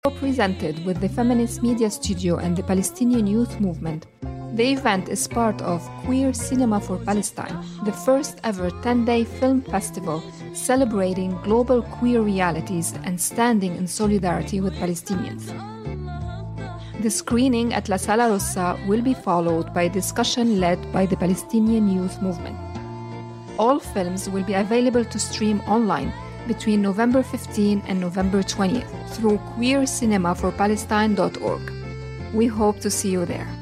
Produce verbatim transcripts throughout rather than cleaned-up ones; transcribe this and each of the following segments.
Co-presented with the Feminist Media Studio and the Palestinian Youth Movement. The event is part of Queer Cinema for Palestine, the first ever ten-day film festival celebrating global queer realities and standing in solidarity with Palestinians. The screening at La Sala Rossa will be followed by a discussion led by the Palestinian Youth Movement. All films will be available to stream online between November fifteenth and November twentieth through queer cinema for palestine dot org. We hope to see you there.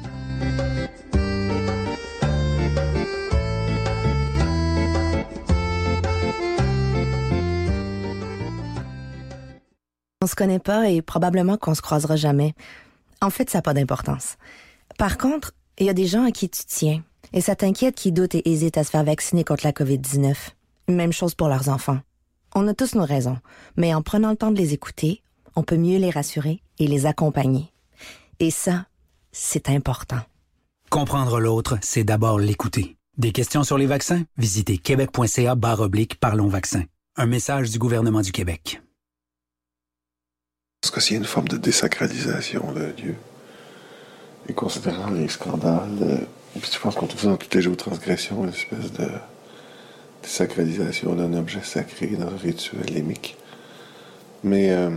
On se connaît pas et probablement qu'on se croisera jamais. En fait, ça n'a pas d'importance. Par contre, il y a des gens à qui tu tiens et ça t'inquiète qui doutent et hésitent à se faire vacciner contre la covid dix-neuf. Même chose pour leurs enfants. On a tous nos raisons, mais en prenant le temps de les écouter, on peut mieux les rassurer et les accompagner. Et ça, c'est important. Comprendre l'autre, c'est d'abord l'écouter. Des questions sur les vaccins? Visitez québec.ca barre oblique Parlons vaccins. Un message du gouvernement du Québec. Parce que s'il y a une forme de désacralisation de Dieu, et considérant les scandales, euh, puis je pense qu'on trouve ça dans toutes les géotransgressions, une espèce de désacralisation d'un objet sacré dans un rituel lémique. Mais, euh,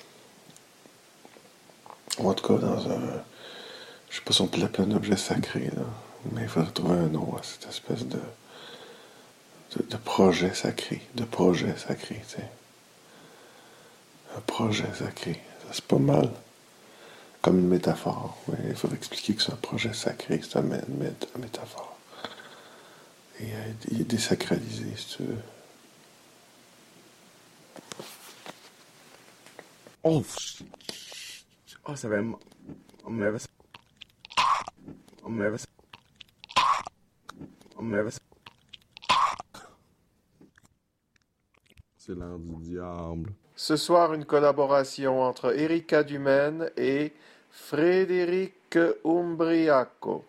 en tout cas, dans un... Je sais pas si on peut l'appeler un objet sacré, là, mais il faudrait trouver un nom à cette espèce de, de, de projet sacré, de projet sacré, tu sais. Un projet sacré, ça c'est pas mal. Comme une métaphore, mais il faudrait expliquer que c'est un projet sacré, c'est un, mé- mé- une métaphore. Et euh, il est désacralisé, si tu veux. Oh, oh ça va... On me On me On me C'est l'heure du diable. Ce soir, une collaboration entre Erika Dumaine et Frédéric Umbriaco.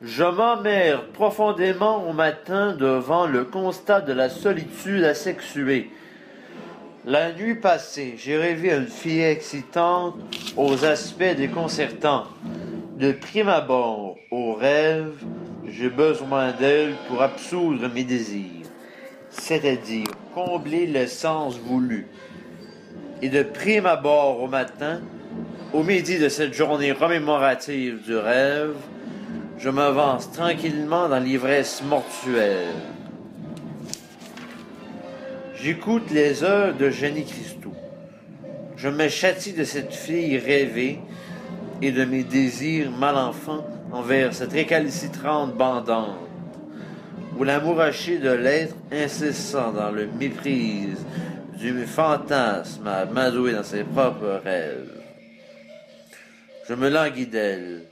Je m'emmerde profondément au matin devant le constat de la solitude asexuée. La nuit passée, j'ai rêvé à une fille excitante aux aspects déconcertants. De prime abord, au rêve, j'ai besoin d'elle pour absoudre mes désirs, c'est-à-dire combler l'essence voulue. Et de prime abord au matin, au midi de cette journée remémorative du rêve, je m'avance tranquillement dans l'ivresse mortuaire. J'écoute les heures de Jenny Christou. Je me châtie de cette fille rêvée et de mes désirs mal enfants envers cette récalcitrante bandante, où l'amouraché de l'être incessant dans le méprise du fantasme à amadoué dans ses propres rêves. Je me languis d'elle.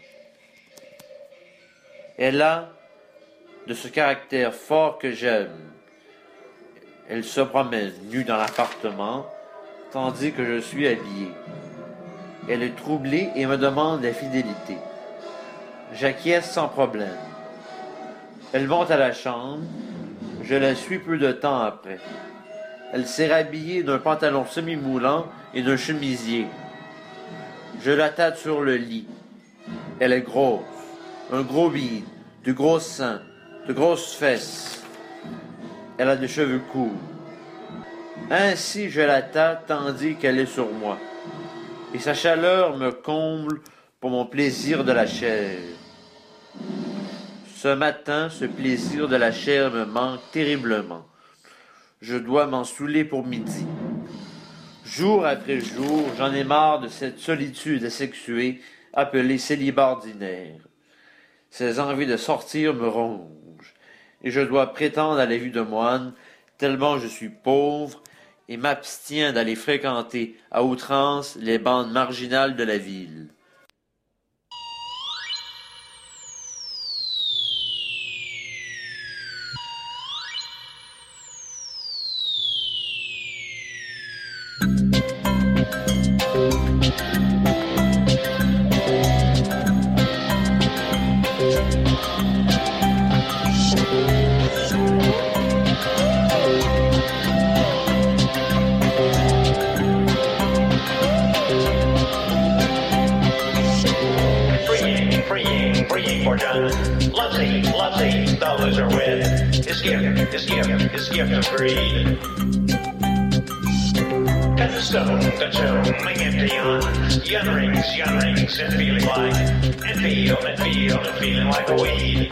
Elle a de ce caractère fort que j'aime. Elle se promène nue dans l'appartement, tandis que je suis habillé. Elle est troublée et me demande la fidélité. J'acquiesce sans problème. Elle monte à la chambre. Je la suis peu de temps après. Elle s'est rhabillée d'un pantalon semi-moulant et d'un chemisier. Je la tâte sur le lit. Elle est grosse, un gros bide, de gros seins, de grosses fesses. Elle a des cheveux courts. Ainsi je la tâte tandis qu'elle est sur moi. Et sa chaleur me comble pour mon plaisir de la chair. Ce matin, ce plaisir de la chair me manque terriblement. Je dois m'en saouler pour midi. Jour après jour, j'en ai marre de cette solitude asexuée appelée célibat ordinaire. Ces envies de sortir me rongent, et je dois prétendre à la vie de moine, tellement je suis pauvre, et m'abstiens d'aller fréquenter à outrance les bandes marginales de la ville. Lovely, lovely, the loser with his gift, his gift, his gift of greed. Cut the stone, the tomb, empty on young rings, young rings, and feeling like, and feel, and feel, and feeling like a weed.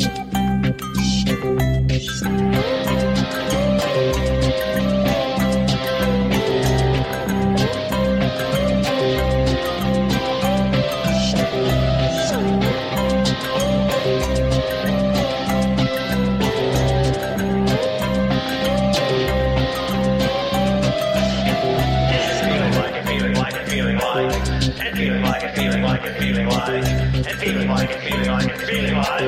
And feeling like it, feeling like it, feeling like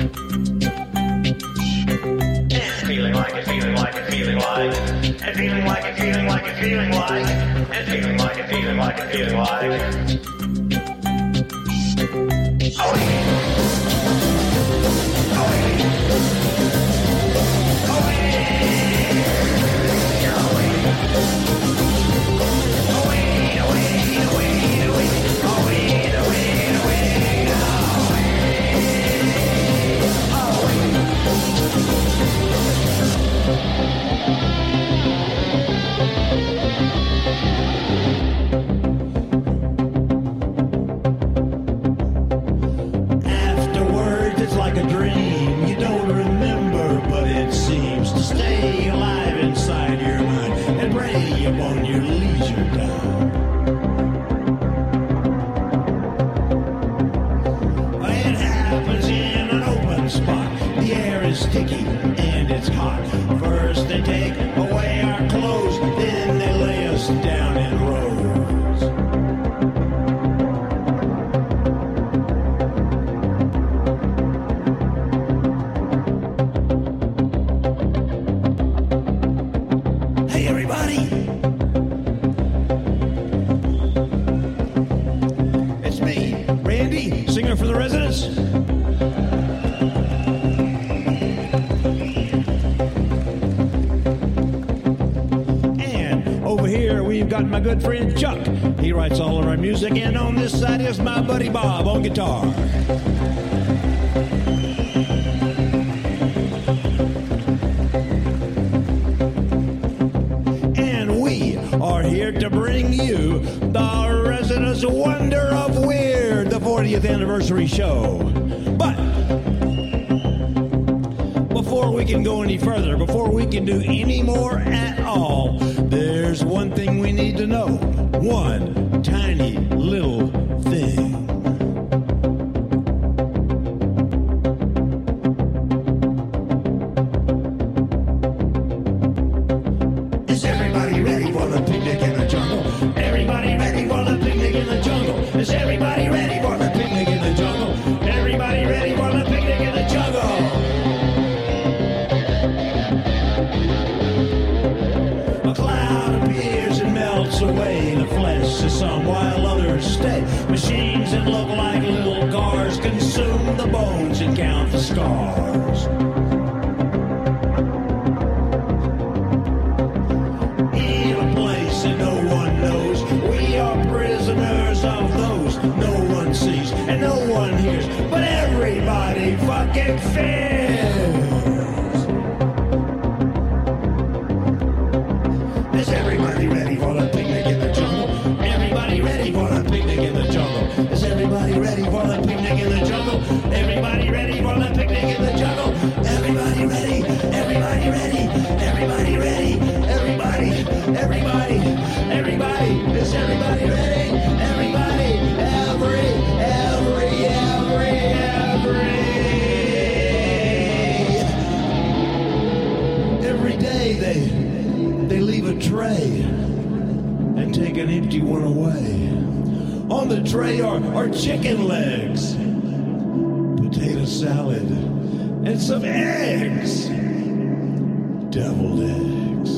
and feeling like it, feeling like it, feeling like and feeling like it, feeling like it, feeling like and feeling like it, feeling like it, feeling like oh yeah. Oh yeah. Oh yeah. Oh yeah. Afterwards, it's like a dream. You don't remember, but it seems to stay alive inside your mind and prey upon your leisure time. It happens in an open spot. The air is sticky and it's hot. First they take away our clothes, then they lay us down in rows. Hey everybody! It's me, Randy, singer for the Residents. Over here, we've got my good friend Chuck. He writes all of our music, and on this side is my buddy Bob on guitar. And we are here to bring you the Residence Wonder of Weird, the fortieth anniversary show. But before we can go any further, before we can do any more at all, there's one thing we need to know. One tiny little thing. Is everybody ready for the picnic in the jungle? Everybody ready for the picnic in the jungle? Is everybody ready for the picnic in the jungle? Everybody ready for the picnic in the jungle? A cloud appears and melts away the flesh of some while others stay. Machines that look like little cars consume the bones and count the scars. In a place that no one knows, we are prisoners of those no one sees and no one hears, but everybody fucking fears. Is everybody ready for the picnic in the jungle? Everybody ready for the picnic in the jungle? Is everybody ready for the picnic in the jungle? Everybody ready for the picnic in the jungle? Everybody ready? Everybody ready? Everybody ready? Everybody, everybody, everybody. Is everybody ready? Everybody, every, every, every, every. Every day they they leave a tray and take an empty one away. On the tray are, are chicken legs, potato salad, and some eggs. Deviled eggs.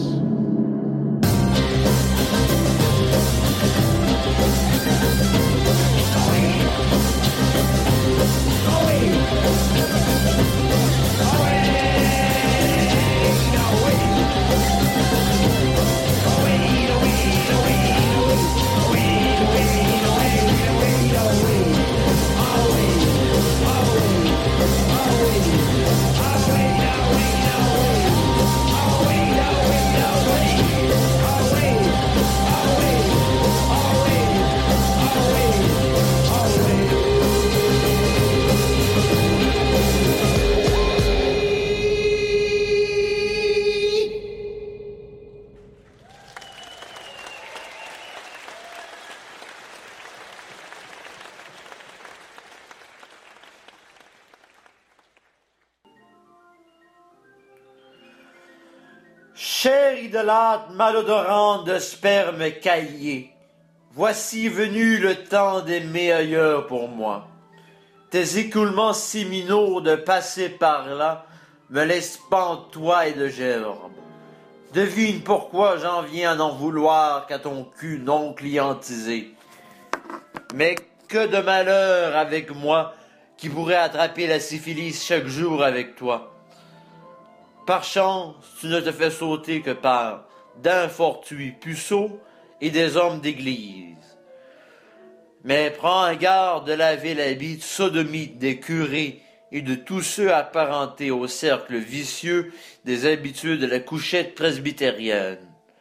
Chère idolâtre malodorante de sperme caillé, voici venu le temps d'aimer ailleurs pour moi. Tes écoulements séminaux de passer par là me laissent pantois et de gerbes. Devine pourquoi j'en viens à n'en vouloir qu'à ton cul non clientisé. Mais que de malheur avec moi qui pourrait attraper la syphilis chaque jour avec toi. Par chance, tu ne te fais sauter que par d'infortuits puceaux et des hommes d'église. Mais prends garde de laver l'habit de sodomite des curés et de tous ceux apparentés au cercle vicieux des habitudes de la couchette presbytérienne.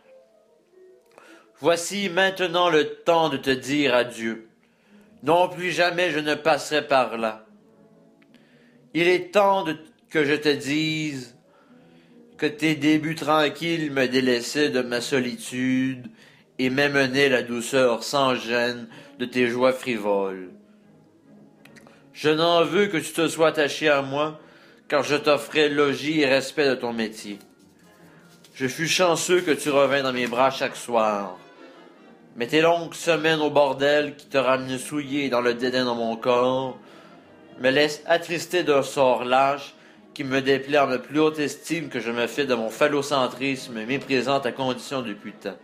Voici maintenant le temps de te dire adieu. Non plus jamais je ne passerai par là. Il est temps de, que je te dise que tes débuts tranquilles me délaissaient de ma solitude et m'amenaient la douceur sans gêne de tes joies frivoles. Je n'en veux que tu te sois attaché à moi, car je t'offrais logis et respect de ton métier. Je fus chanceux que tu revins dans mes bras chaque soir. Mais tes longues semaines au bordel qui te ramenaient souillé dans le dédain de mon corps me laissent attristé d'un sort lâche qui me déplaît en ma plus haute estime que je me fais de mon phallocentrisme méprisant ta condition de putain.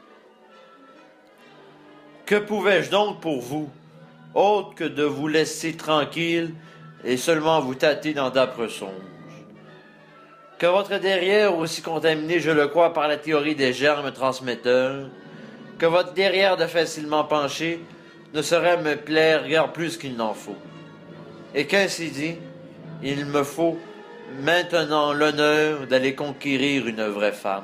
Que pouvais-je donc pour vous, autre que de vous laisser tranquille et seulement vous tâter dans d'âpres songes? que votre derrière, aussi contaminé, je le crois, par la théorie des germes transmetteurs, que votre derrière de facilement penché ne saurait me plaire guère plus qu'il n'en faut. Et qu'ainsi dit, il me faut maintenant l'honneur d'aller conquérir une vraie femme.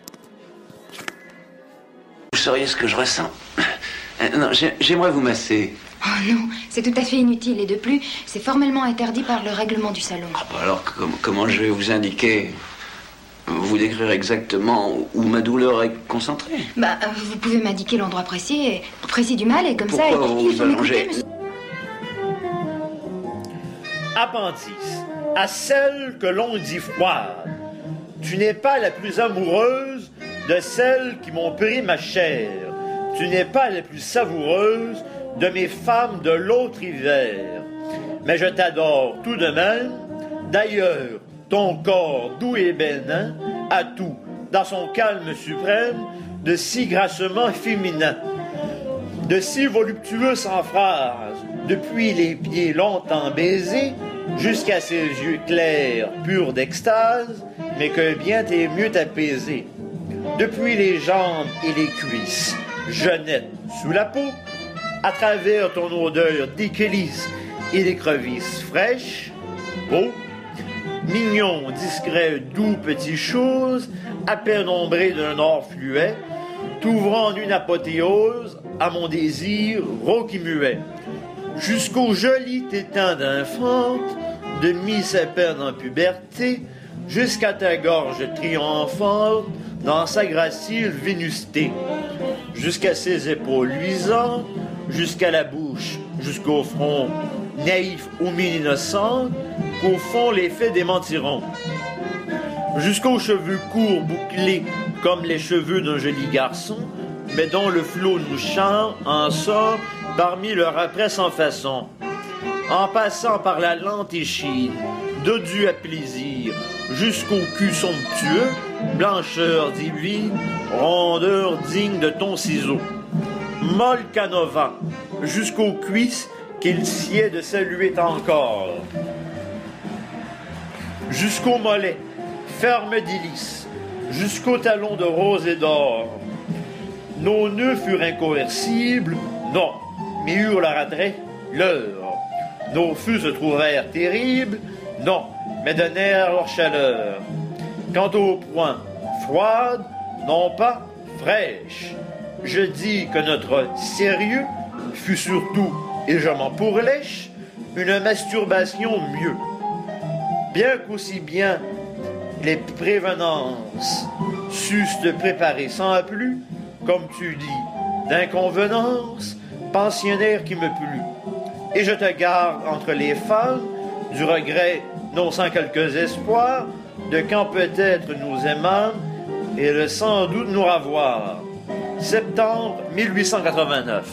Vous sauriez ce que je ressens? Non, j'aimerais vous masser. Oh non, c'est tout à fait inutile. Et de plus, c'est formellement interdit par le règlement du salon. Ah bah alors, com comment je vais vous indiquer, vous décrire exactement où ma douleur est concentrée? Bah, vous pouvez m'indiquer l'endroit précis, précis du mal, et comme Pourquoi ça, vous il faut vous m'écouter, allongez? monsieur. Appendice, à celle que l'on dit froide, tu n'es pas la plus amoureuse de celles qui m'ont pris ma chair. Tu n'es pas la plus savoureuse de mes femmes de l'autre hiver. Mais je t'adore tout de même. D'ailleurs, ton corps doux et bénin a tout, dans son calme suprême, de si grassement féminin, de si voluptueux sans phrase, depuis les pieds longtemps baisés, jusqu'à ses yeux clairs, purs d'extase, mais que bien t'es mieux t'apaiser. Depuis les jambes et les cuisses, jeunette sous la peau, à travers ton odeur d'échélice et d'écrevisses fraîches, beau, mignon, discret, doux petit chose, à peine ombré d'un or fluet, t'ouvrant une apothéose à mon désir rauque et muet, jusqu'au joli tétin d'infante, de mi-sapin en puberté, jusqu'à ta gorge triomphante, dans sa gracile vénusté, jusqu'à ses épaules luisantes, jusqu'à la bouche, jusqu'au front, naïf ou mine innocente, qu'au fond les faits démentiront, jusqu'aux cheveux courts bouclés comme les cheveux d'un joli garçon, mais dont le flot nous chante en sort parmi leur après sans façon, en passant par la lente échine, dodu à plaisir, jusqu'au cul somptueux, blancheur divine, rondeur digne de ton ciseau, molle canova, jusqu'aux cuisses qu'il sied de saluer encore, jusqu'au mollet, ferme d'hélice, jusqu'au talon de rose et d'or. Nos nœuds furent incoercibles, non, mais eurent leur attrait, l'heure. Nos feux se trouvèrent terribles, non, mais donnèrent leur chaleur. Quant au point, froide, non pas fraîche. Je dis que notre sérieux fut surtout, et je m'en pourlèche, une masturbation mieux. Bien qu'aussi bien les prévenances sussent te préparer sans plus, comme tu dis, d'inconvenance, pensionnaire qui me plut. Et je te garde entre les femmes du regret, non sans quelques espoirs, de quand peut-être nous aimâmes et de sans doute nous revoir. Septembre mille huit cent quatre-vingt-neuf.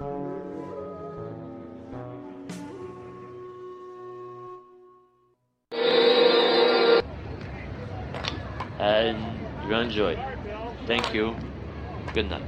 And you enjoy. Thank you. Good night.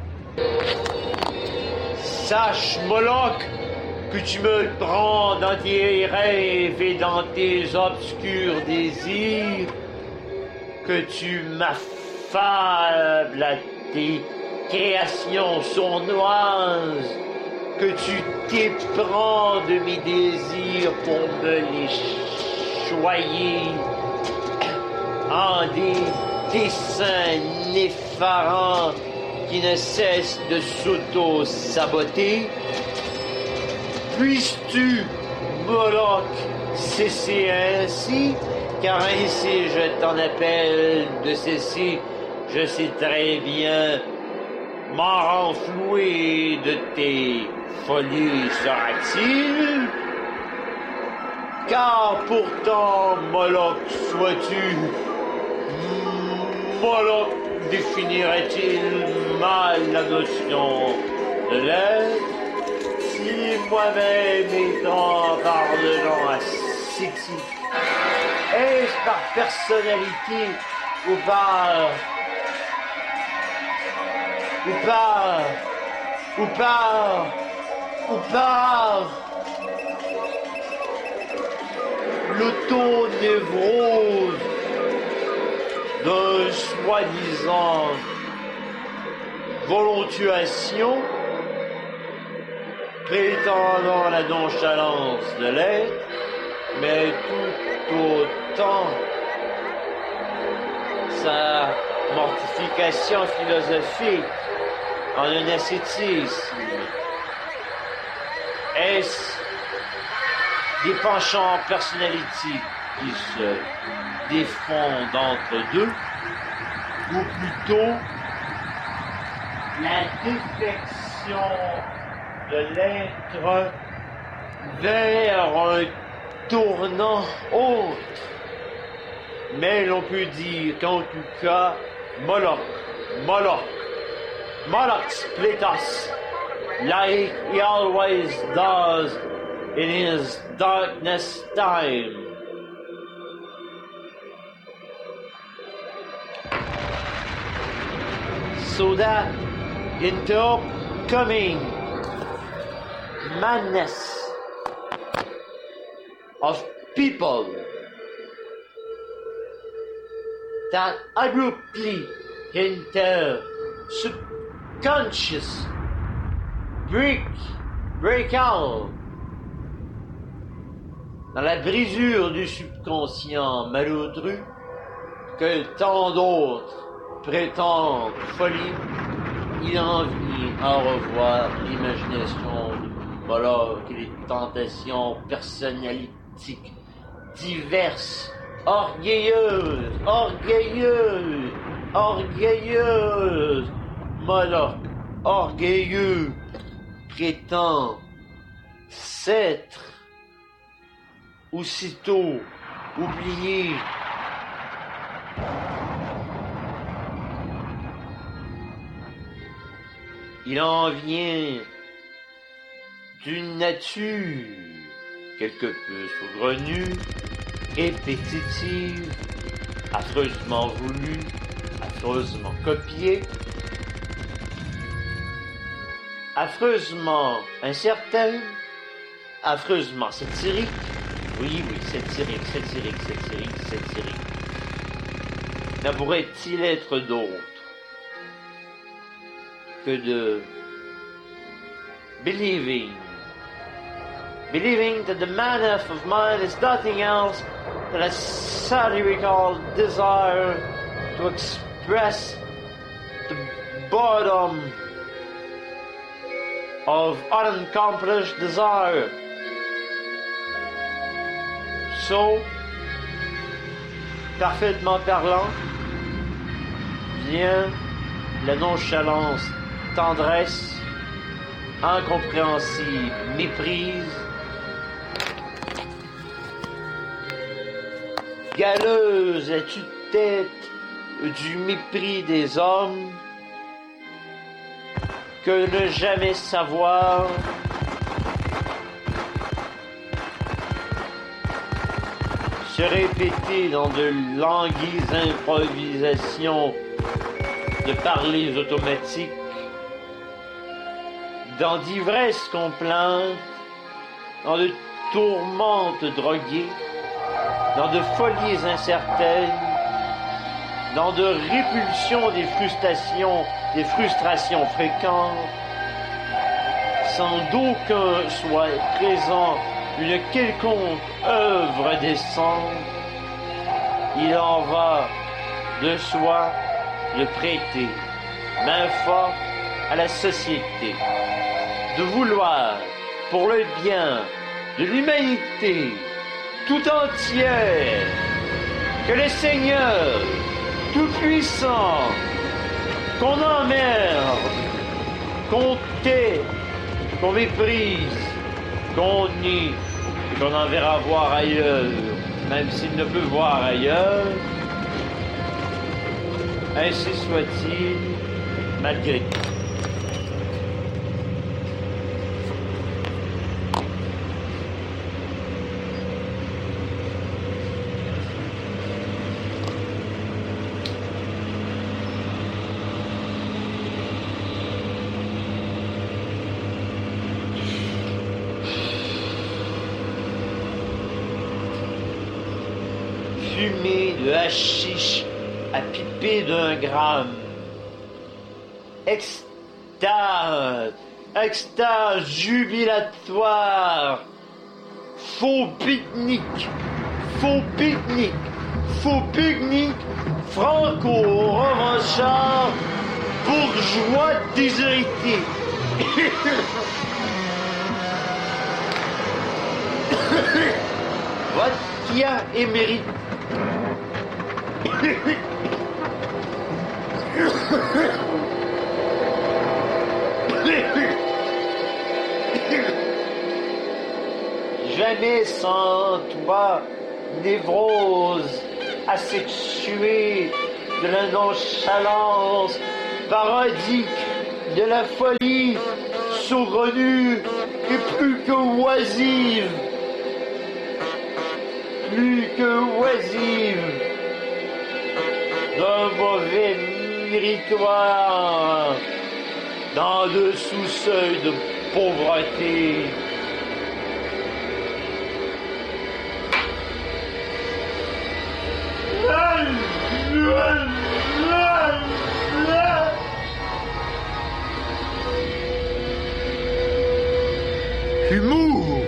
Sache, Moloch, que tu me prends dans tes rêves et dans tes obscurs désirs, que tu m'affables à tes créations sournoises, que tu t'éprends de mes désirs pour me les choyer en des dessins effarants qui ne cessent de s'auto-saboter. Puisses-tu, Moloch, cesser ainsi, car ainsi je t'en appelle de cesser, je sais très bien m'en renflouer de tes folies sera-t-il? Car pourtant, Moloch, sois-tu, Moloch définirait-il mal la notion de l'être? Si moi-même étant pardonnant à City, est-ce par personnalité ou par... ou par... ou par... ou par... l'auto-névrose d'un soi-disant volontuation prétendant la nonchalance de l'être, mais tout autant sa mortification philosophique en un ascétisme. Est-ce des penchants personnalités qui se défendent entre deux, ou plutôt la défection de l'être vers un tournant autre. Mais l'on peut dire qu'en tout cas, Moloch, Moloch, Moloch split us like he always does in his darkness time. So that in the upcoming madness of people that abruptly enter subconscious break, break out dans la brisure du subconscient malotru que tant d'autres prétendent folie, il en vient à revoir l'imagination de Moloch et les tentations personnalistiques diverses, orgueilleuses, orgueilleuses, orgueilleuses. Moloch, orgueilleux, prétend s'être aussitôt oublié. Il en vient d'une nature quelque peu saugrenue, répétitive, affreusement voulue, affreusement copiée, affreusement incertaine, affreusement satirique. Oui, oui, satirique, satirique, satirique, satirique. Ne pourrait-il être d'autre que de believing, believing that the manif of mind is nothing else than a satirical desire to express the boredom of unaccomplished desire. So, parfaitement parlant, vient la nonchalance, tendresse, incompréhensible méprise, galeuse la tue-tête du mépris des hommes, que ne jamais savoir se répéter dans de languides improvisations de parlers automatiques, dans d'ivresse complaintes, dans de tourmentes droguées, dans de folies incertaines, dans de répulsions des frustrations, des frustrations fréquentes, sans d'aucun soit présent une quelconque œuvre décente, il en va de soi de prêter main forte à la société, de vouloir, pour le bien de l'humanité tout entière, que le Seigneur tout-puissant, qu'on emmerde, qu'on tait, qu'on méprise, qu'on nie, et qu'on enverra voir ailleurs, même s'il ne peut voir ailleurs, ainsi soit-il, malgré tout. Fumée de hashish à piper d'un gramme. Extase, extase jubilatoire. Faux pique-nique, faux pique-nique, faux pique-nique, franco-revanchard, bourgeois déshérité. Vodka émérite. Jamais sans toi, névrose asexuée de la nonchalance parodique de la folie saugrenue et plus que oisive, plus que oisive d'un mauvais méritoire dans le sous-seuil de pauvreté. Humour.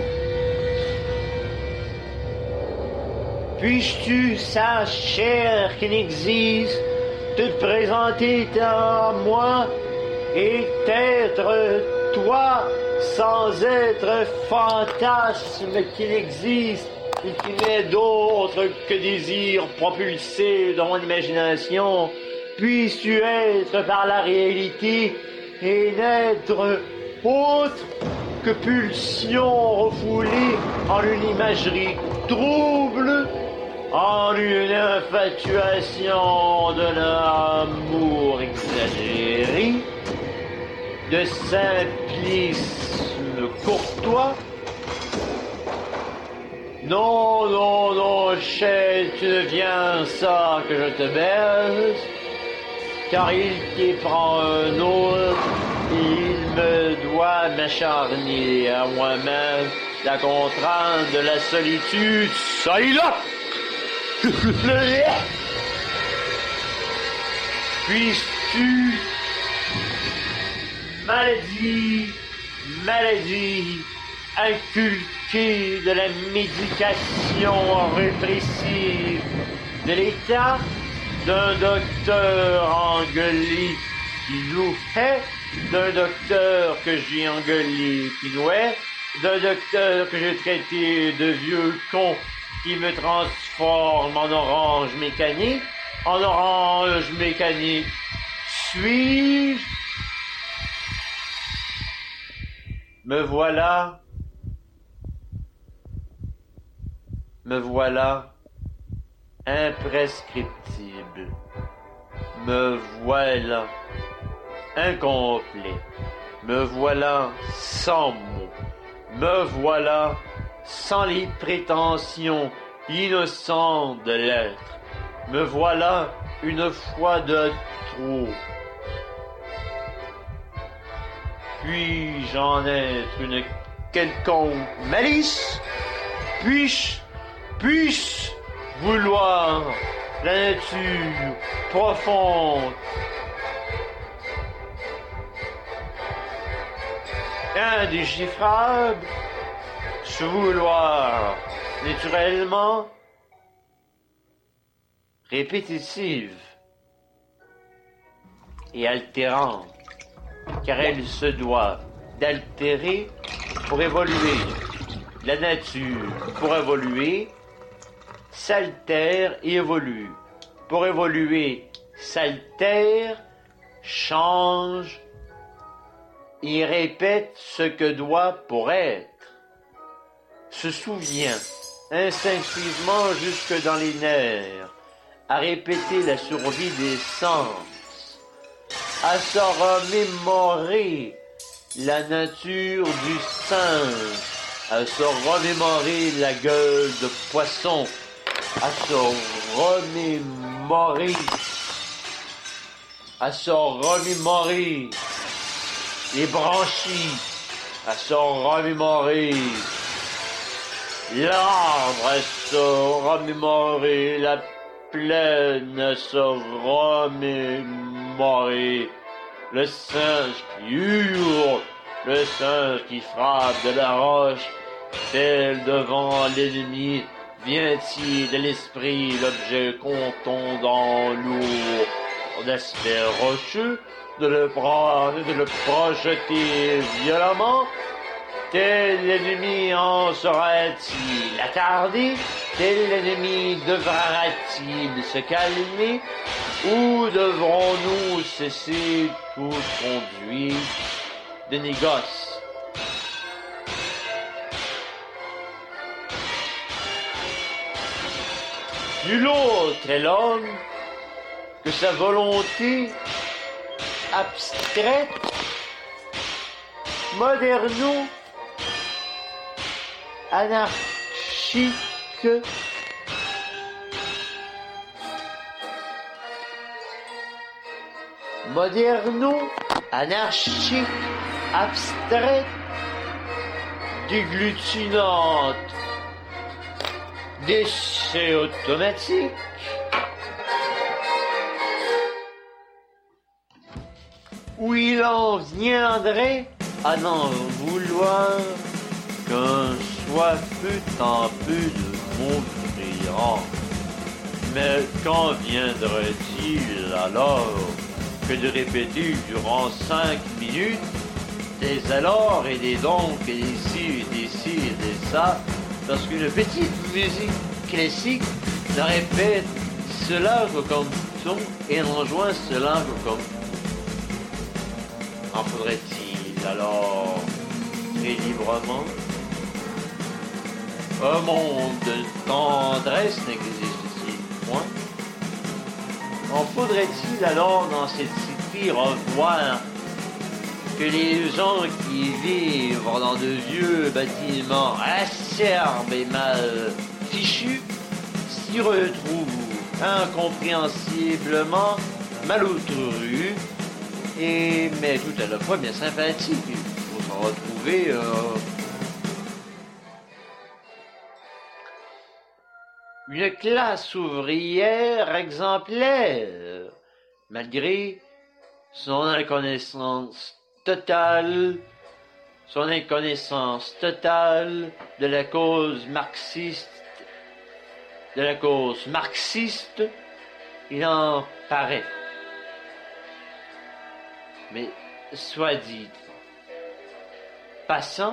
Puisses-tu, sa chair qui n'existe, te présenter à moi et être toi sans être fantasme qui n'existe et qui n'est d'autre que désir propulsé dans mon imagination, puisses-tu être par la réalité et n'être autre que pulsion refoulée en une imagerie trouble, en une infatuation de l'amour exagéré, de simplisme courtois. Non, non, non, chère, tu deviens ça que je te baise, car il t'y prend un autre, il me doit m'acharner à moi-même la contrainte de la solitude. Ça y là! Puisses-tu, maladie, maladie, inculquée de la médication répressive de l'État, d'un docteur engueulé qui nous hait, d'un docteur que j'ai engueulé qui nous hait, d'un docteur que j'ai traité de vieux con qui me transforme en orange mécanique, en orange mécanique. Suis-je? Me voilà, me voilà imprescriptible, me voilà incomplet, Me voilà sans mots. Me voilà sans les prétentions innocentes de l'être. Me voilà une fois de trop. Puis-je en être une quelconque malice? Puis-je, puis-je vouloir la nature profonde? Indéchiffrable, se vouloir naturellement répétitive et altérante, car elle se doit d'altérer pour évoluer. La nature, pour évoluer, s'altère et évolue. Pour évoluer, s'altère, change et répète ce que doit pour être. Se souvient instinctivement jusque dans les nerfs, à répéter la survie des sens, à se remémorer la nature du singe, à se remémorer la gueule de poisson, à se remémorer, à se remémorer les branchies, à se remémorer l'arbre, à se remémorer la plaine, à se remémorer le singe qui hurle, le singe qui frappe de la roche, tel devant l'ennemi, vient-il de l'esprit l'objet contondant lourd d'aspect rocheux, de le prendre et de le projeter violemment? Tel l'ennemi en sera-t-il attardé? Tel l'ennemi devra-t-il se calmer? Ou devrons-nous cesser toute conduite de négoce? Nul autre est l'homme que sa volonté abstraite, moderno, anarchique, moderno, anarchique, abstraite, déglutinante, déchet automatique, où il en viendrait à n'en vouloir qu'un soit peu en peu de mots brillants. Mais quand viendrait-il alors que de répéter durant cinq minutes des alors et des donc et des ci et des ci et des ça, parce qu'une petite musique classique ne répète cela que comme son et n'enjoint cela que comme. En faudrait-il alors très librement? Un monde de tendresse n'existe-t-il point? En faudrait-il alors dans cette cité revoir que les gens qui vivent dans de vieux bâtiments acerbes et mal fichus s'y retrouvent incompréhensiblement maloutrus, et mais tout à la fois bien sympathiques. Il faut s'en retrouver euh, une classe ouvrière exemplaire, malgré son inconnaissance totale, son inconnaissance totale de la cause marxiste, de la cause marxiste, il en paraît. Mais, soit dit, passant,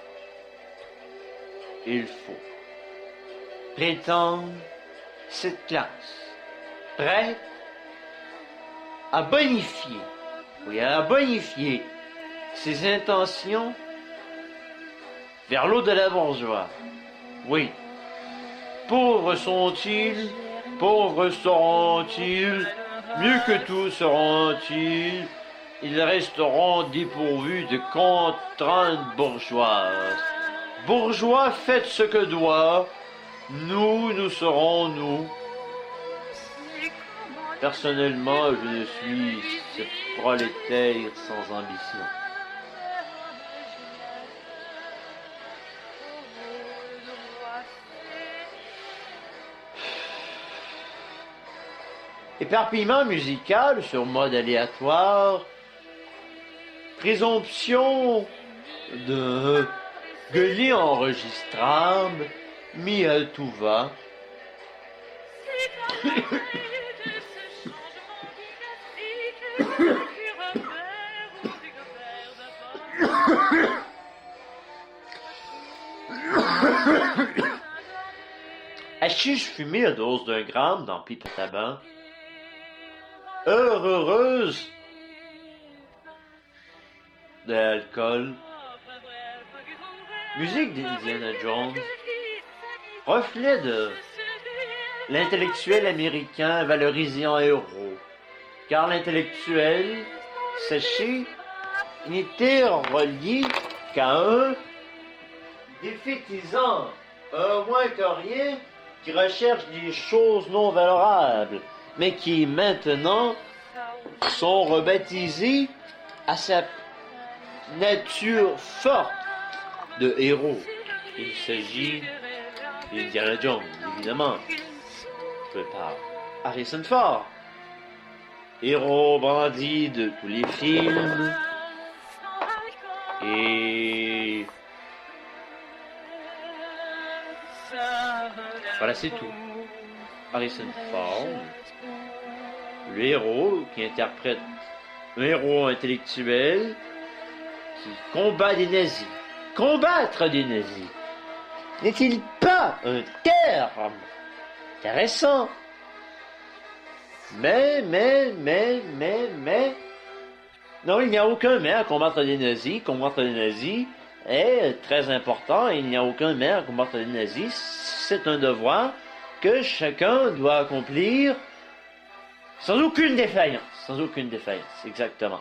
il faut prétendre cette classe prête à bonifier, oui, à bonifier ses intentions vers l'au-delà bourgeois. Oui, pauvres sont-ils, pauvres seront-ils, mieux que tout seront-ils, ils resteront dépourvus de contraintes bourgeoises. Bourgeois, faites ce que doit, nous, nous serons nous. Personnellement, je ne suis ce prolétaire sans ambition. Éparpillement musical sur mode aléatoire, présomption de gueuler enregistrable, mis à tout va. Hachiche fumée à dose d'un gramme dans pipe à tabac. Heure heureuse de l'alcool. Musique d'Indiana Jones. Reflet de l'intellectuel américain valorisé en héros. Car l'intellectuel, sachez, n'était relié qu'à un défaitisant, un moins que rien, qui recherche des choses non valorables, mais qui maintenant sont rebaptisés à sa nature forte de héros. Il s'agit d'Indiana Jones, évidemment, joué par Harrison Ford, héros bandit de tous les films, et voilà, c'est tout. Harrison Ford, le héros qui interprète un héros intellectuel qui combat des nazis. Combattre des nazis, n'est-il pas un terme intéressant? Mais, mais, mais, mais, mais... Non, il n'y a aucun mais à combattre des nazis. Combattre des nazis est très important et il n'y a aucun mais à combattre des nazis. C'est un devoir que chacun doit accomplir sans aucune défaillance. Sans aucune défaillance, exactement.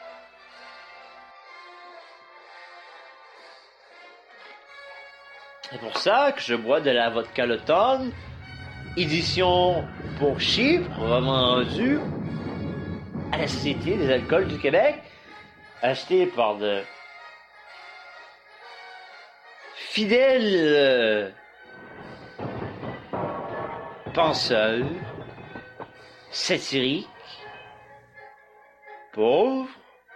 C'est pour ça que je bois de la vodka l'automne, édition pour Chypre, revendue à la Société des alcools du Québec, achetée par de fidèles euh, penseurs, satiriques, pauvres,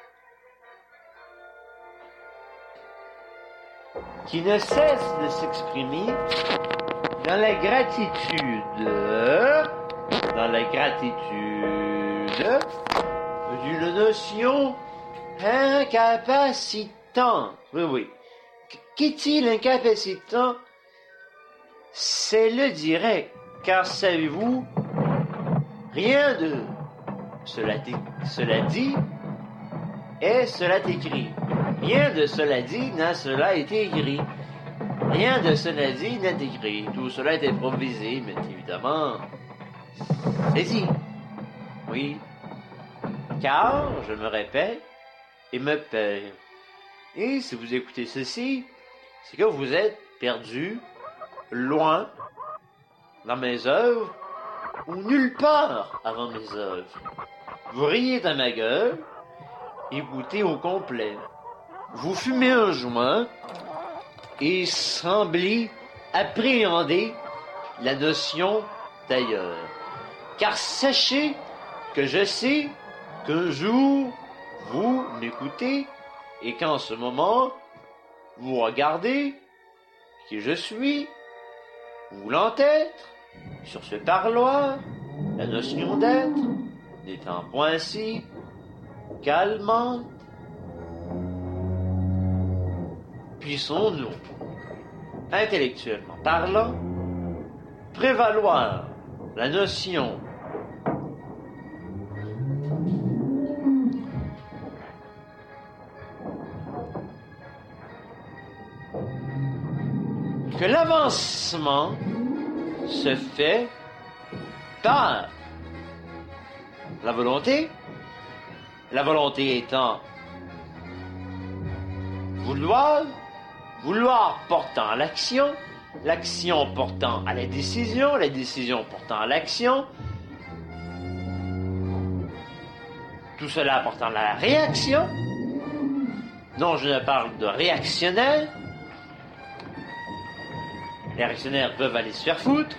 qui ne cesse de s'exprimer dans la gratitude, dans la gratitude d'une notion incapacitante. Oui, oui. Qu'est-il incapacitant? C'est le direct, car savez-vous, rien de cela dit, cela dit et cela écrit. Rien de cela dit n'a cela été écrit. Rien de cela dit n'est écrit. Tout cela est improvisé, mais évidemment, c'est dit. Oui. Car, je me répète, et me perds. Et si vous écoutez ceci, c'est que vous êtes perdu, loin, dans mes œuvres, ou nulle part avant mes œuvres. Vous riez à ma gueule, écoutez au complet. Vous fumez un joint et semblez appréhender la notion d'ailleurs. Car sachez que je sais qu'un jour, vous m'écoutez et qu'en ce moment, vous regardez qui je suis, voulant être, sur ce parloir, la notion d'être n'étant point ainsi calmante. Puissons-nous, intellectuellement parlant, prévaloir la notion que l'avancement se fait par la volonté La volonté étant vouloir, vouloir portant à l'action, l'action portant à la décision, la décision portant à l'action, tout cela portant à la réaction. Non, je ne parle de réactionnaires. Les réactionnaires peuvent aller se faire foutre.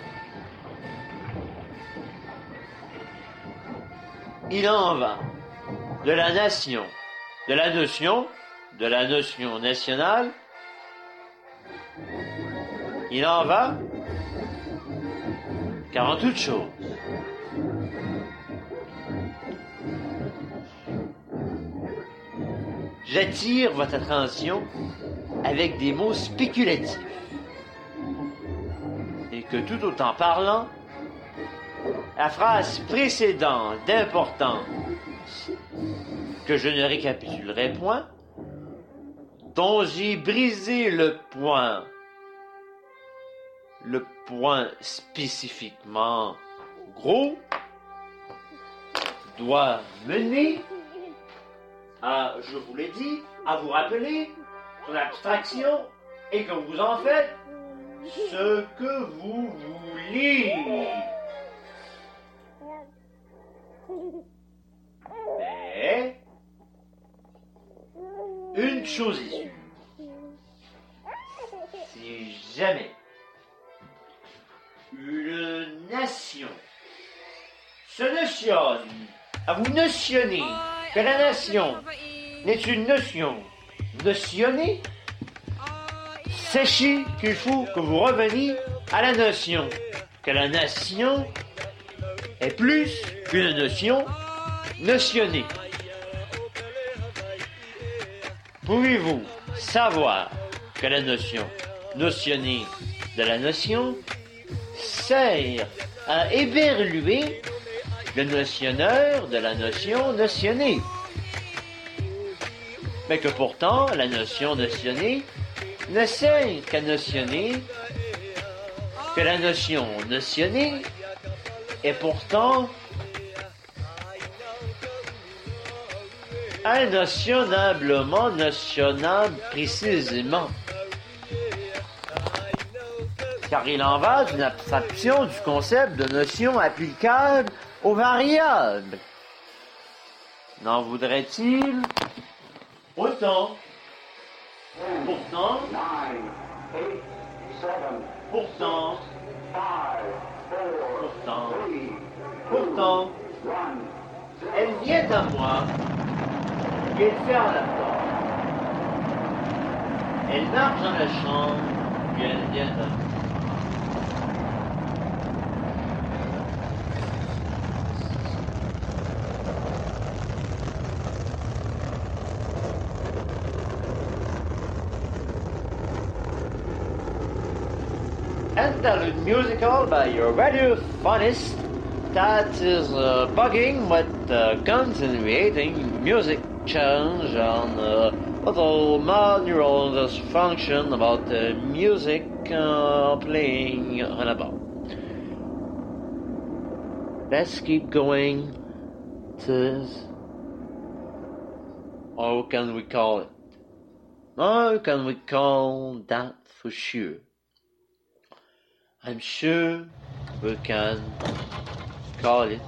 Il en va de la nation, de la notion, de la notion nationale. Il en va, car en toute chose, j'attire votre attention avec des mots spéculatifs et que tout autant parlant, la phrase précédente d'importance que je ne récapitulerai point, dont j'ai brisé le point, le point spécifiquement gros, doit mener à, je vous l'ai dit, à vous rappeler son abstraction et que vous en faites ce que vous voulez. Mais une chose est sûre, si jamais une nation se notionne à vous notionner que la nation n'est une notion notionnée, sachez qu'il faut que vous reveniez à la notion que la nation est plus qu'une notion notionnée. Pouvez-vous savoir que la notion notionnée de la notion sert à éberluer le notionneur de la notion notionnée, mais que pourtant la notion notionnée ne sert qu'à notionner que la notion notionnée est pourtant innotionnablement notionnable précisément. Car il en va d'une abstraction du concept de notion applicable aux variables. N'en voudrait-il autant? Pourtant, pourtant, pourtant, pourtant, elle vient à moi et elle ferme la porte. Elle marche dans la chambre et elle vient à moi. Interlude musical by your radiophonist that is uh, bugging with uh, continuating music change on uh, little manual dysfunction about the music uh, playing on about. Let's keep going to this. How can we call it? How can we call that for sure? I'm sure we can call it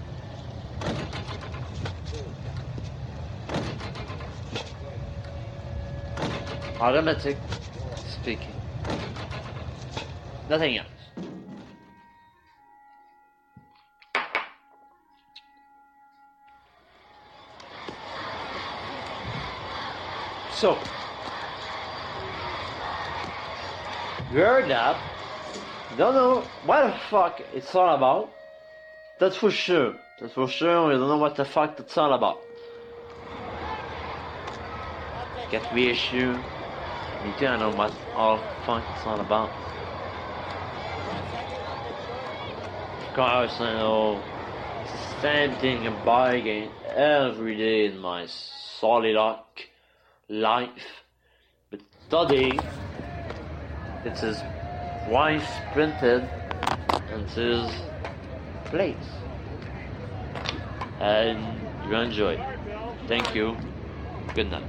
automatic speaking. Nothing else. So, you heard that. Don't know what the fuck it's all about. That's for sure. That's for sure. We don't know what the fuck it's all about. Get reissue. Me too. I know what all the fuck it's all about. Of course, I know it's the same thing I'm buying every day in my solid rock life. But today, it says wife printed into his place, and you enjoy it. Thank you. Good night.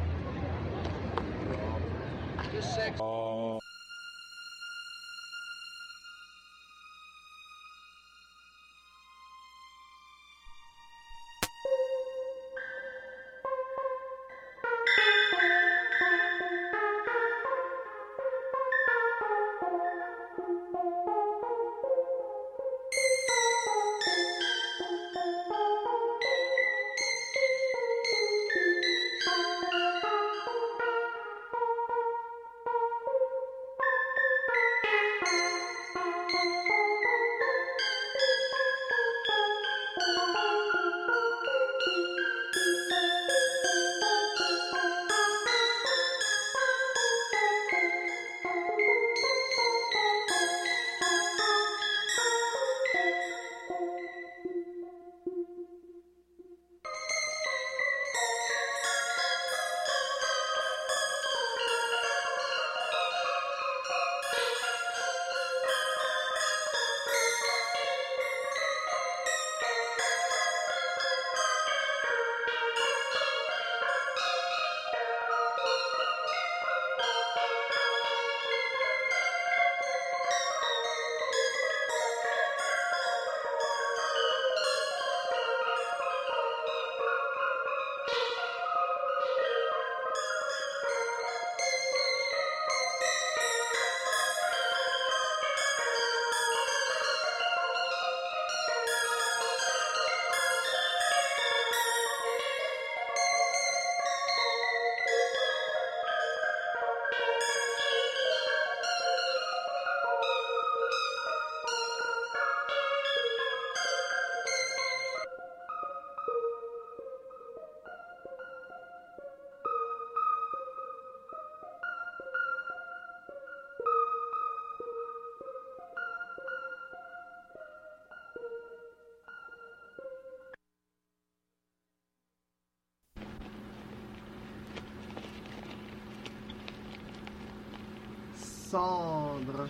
Sandre.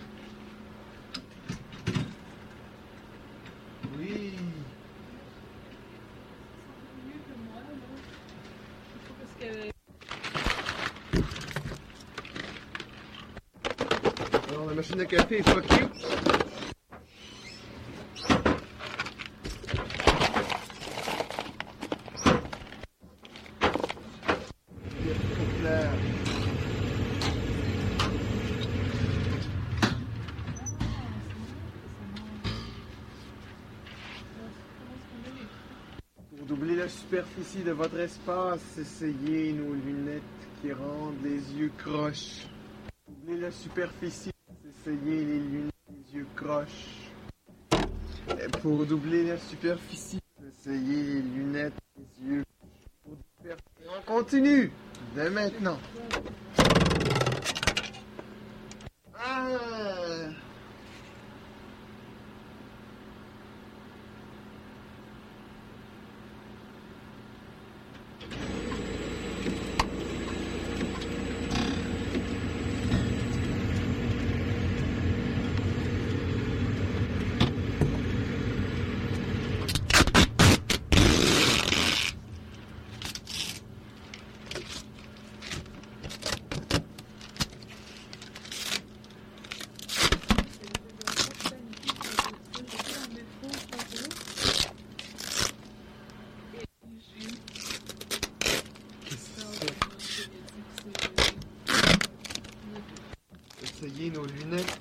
Oui. Alors la machine à café est fuckée. Pour doubler la superficie de votre espace, essayez nos lunettes qui rendent les yeux croches. Doubler la superficie, essayez les lunettes, les yeux croches. Et pour doubler la superficie, essayez les lunettes, les yeux croches. On continue dès maintenant. Ah. Essayez nos lunettes.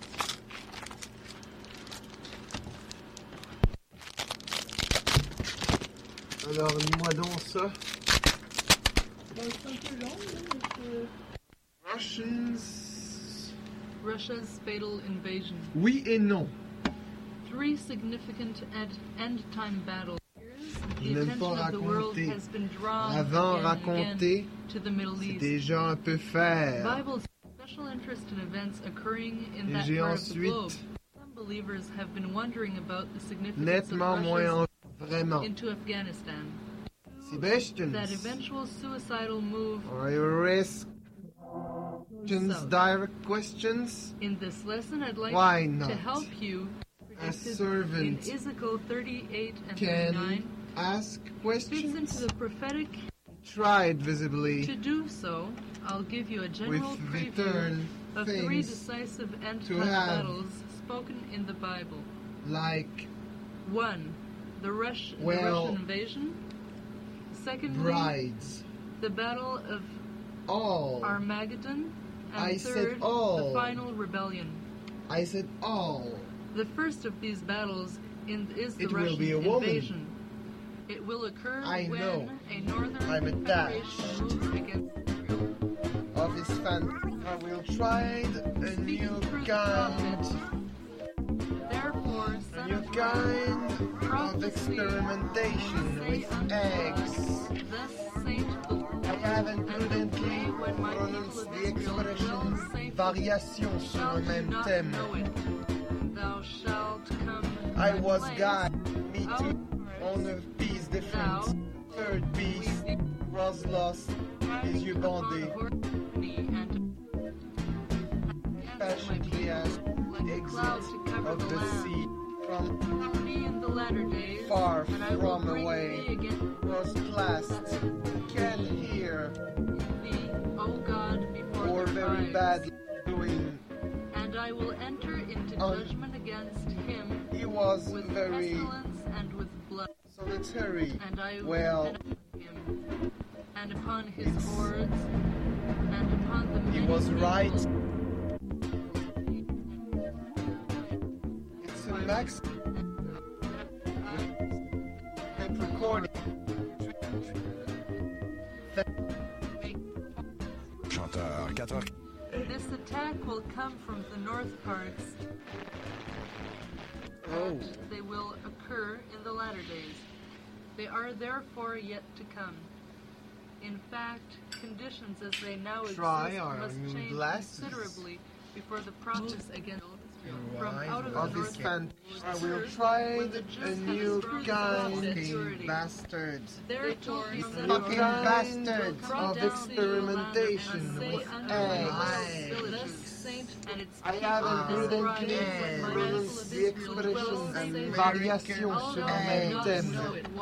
Alors, lis-moi donc ça. Bon, c'est un peu long, là, mais Russians. Russia's fatal invasion. Oui et non. Three significant end- end-time battles. Je n'aime pas raconter. Avant raconter, c'est déjà un peu faire. Bible's special interest in events occurring in Et that j'ai part of the globe. ensuite Some believers have been wondering about the significance nettement of moins en... Russia's Vraiment. into Afghanistan. Sebastian, That eventual suicidal move. I risk questions, direct questions. In this lesson, I'd like Why to not? help you. A predicted servant in Ezekiel thirty-eight and can thirty-nine ask fits questions. into the prophetic tried visibly. To do so, I'll give you a general with preview return of things three decisive end-time to have, battles spoken in the Bible. like One, the, Rush, well, the Russian invasion. Secondly, brides. the Battle of All. Armageddon. And I third, said all. the final rebellion. I said all. The first of these battles in, is the It will Russian be a woman. invasion. It will occur I when know. a northern I'm attached. federation moves against Israel. Of his fan, I will try a new kind, Therefore, a new kind of experimentation with eggs. Thus saith the Lord, I haven't prudently pronounced the expression variation sur un même thème. Thou shalt come I and was place guy, me our too, on a piece different. Third piece was lost, is you bandé. Patiently as exit of the sea from in the latter days, far and I will from bring away, thee again was clasped, can hear, thee, O God, before or their very eyes. bad doing. And I will enter into Um, judgment against him He was with very pestilence and with blood. solitary. And I will Well, and upon him, and upon his hordes, and upon the he many was right. people. It's a max. Tape recording. Chanteur, quatre heures. This attack will come from the north parts. Oh. They will occur in the latter days. They are therefore yet to come. In fact, conditions as they now Try exist our must new change glasses. considerably before the process against from Right. out of, Of the this north fan, I will where try the a just new have sprung kind from security. bastards. Therefore, Fucking Fucking bastards of experimentation with eggs. And it's I haven't prudently pronounced the expression variation sur un même thème.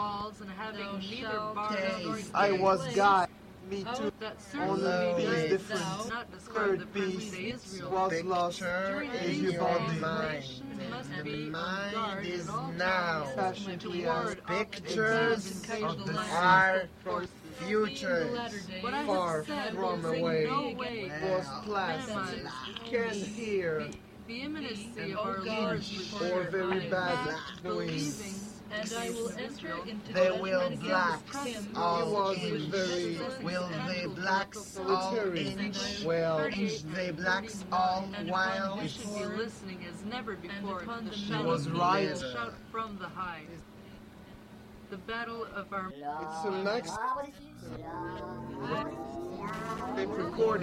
I was guy, me too, on a piece different. Third piece was lost, is you bandé. And the mind is now fashionably as pictures of the far futures, far from away, was clasped, can hear, the imminency of our Lord or very bad doings. And I will enter into They judgment will against blacks him all who was very will they blacks all inch well inch they blacks all while we should be listening as never before to the He shout was of right. the shout from the high. The battle of our It's a max tape recording.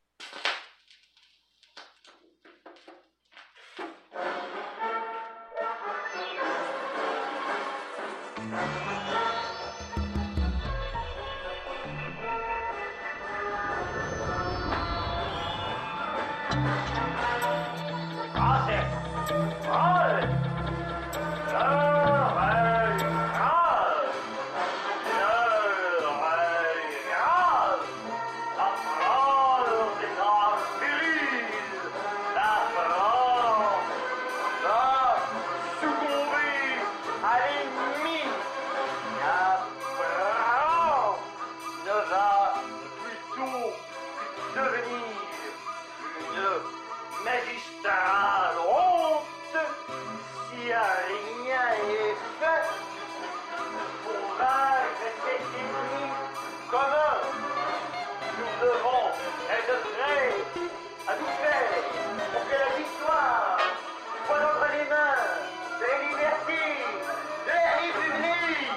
magistrale honte si rien est fait pour vaincre cet ennemi commun. Nous devons être prêts à tout faire pour que la victoire soit entre les mains de la liberté, de la République.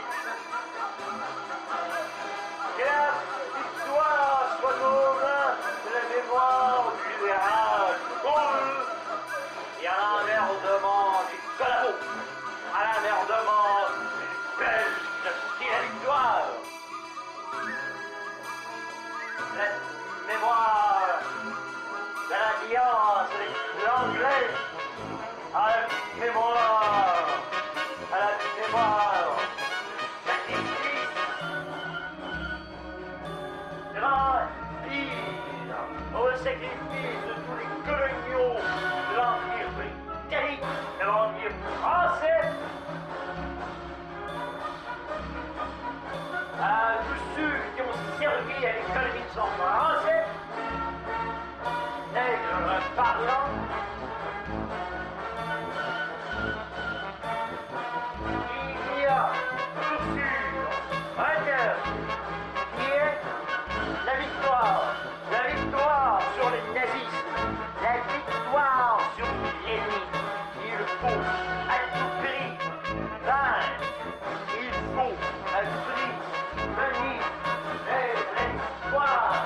Que la victoire soit aux mains de la mémoire du libéral et à l'emmerdement du collabo, à l'emmerdement du belge qui est la victoire. La mémoire de l'alliance avec l'anglais, à la mémoire, à la mémoire, sacrifice. la victoire sur l'ennemi. Il faut à tout prix vaincre. Il faut à tout prix venir vers l'espoir.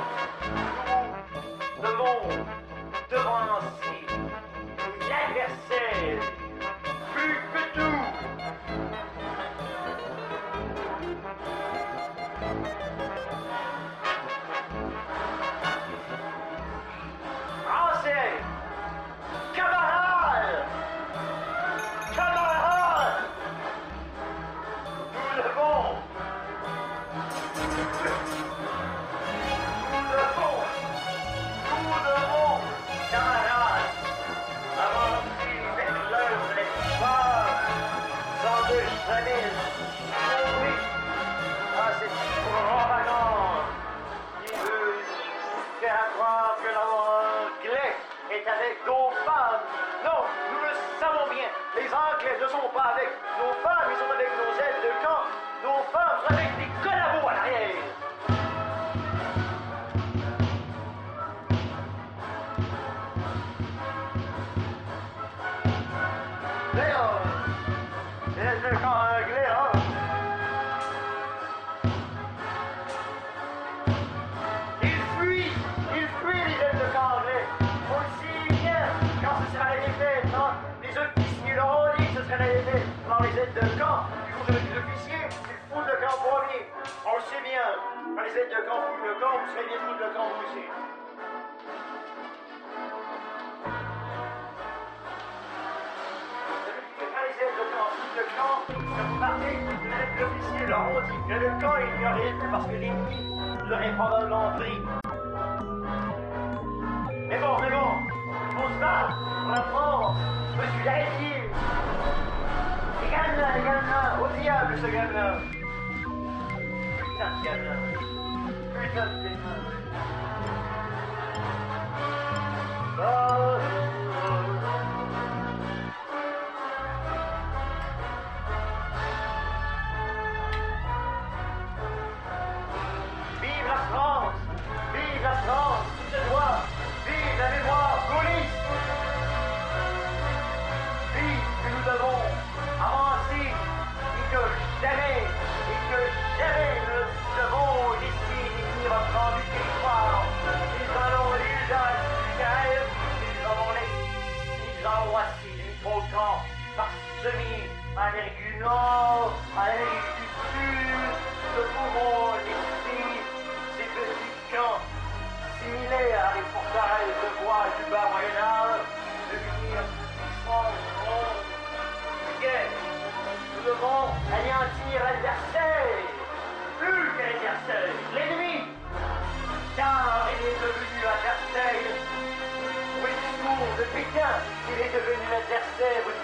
Nous devons devancer l'adversaire plus que tout. Français, camarades, camarades, nous devons, nous devons, nous devons, camarades, avancer vers l'heure de l'espoir, sans de jamais tomber à cette propagande qui veut faire croire que l'anglais est avec nos femmes. Non, nous le savons bien. Les Anglais ne sont pas avec nos femmes, ils sont avec nos aides de camp. Nos femmes sont avec des collabos à l'arrière. D'ailleurs, les aides de camp anglais, hein? Ils fuient, ils fuient les aides de camp anglais. On le sait bien, quand ce sera la défaite, hein? Les officiers leur ont dit que ce serait la défaite. Alors les aides de camp, ils font avec les officiers, ils foutent le camp premier. On le sait bien, quand les aides de camp foutent le camp, vous serez bien foutre le camp vous aussi. Quand les aides de camp foutent le camp, quand vous partez, les officiers leur ont dit que le camp il n'y aurait plus parce que l'ennemi l'aurait probablement pris. Mais bon, mais bon, on se bat pour la France, monsieur l'Arrêtier. Les gamelins, les gamelins, au diable ce gamelin. Putain de gamelin. Putain de gamelin. Oh, vive la France! Vive la France! Tout se doit! Vive la mémoire gaulliste! Vive que nous devons avancer et que jamais, et que jamais nous devons laisser les reprendre du territoire. Nous allons les jazzer, nous allons les envoyer d'une trop camp parsemés à l'Amérique du Nord, à l'Amérique du Sud. Nous pouvons laisser ces petits camps similaires à les forteresses de bois du bas Moyen-Âge devenir puissances mondes de guerre. Nous devons anéantir l'adversaire, plus que l'adversaire, l'ennemi, car il est devenu adversaire. Au discours de Pékin, il est devenu l'adversaire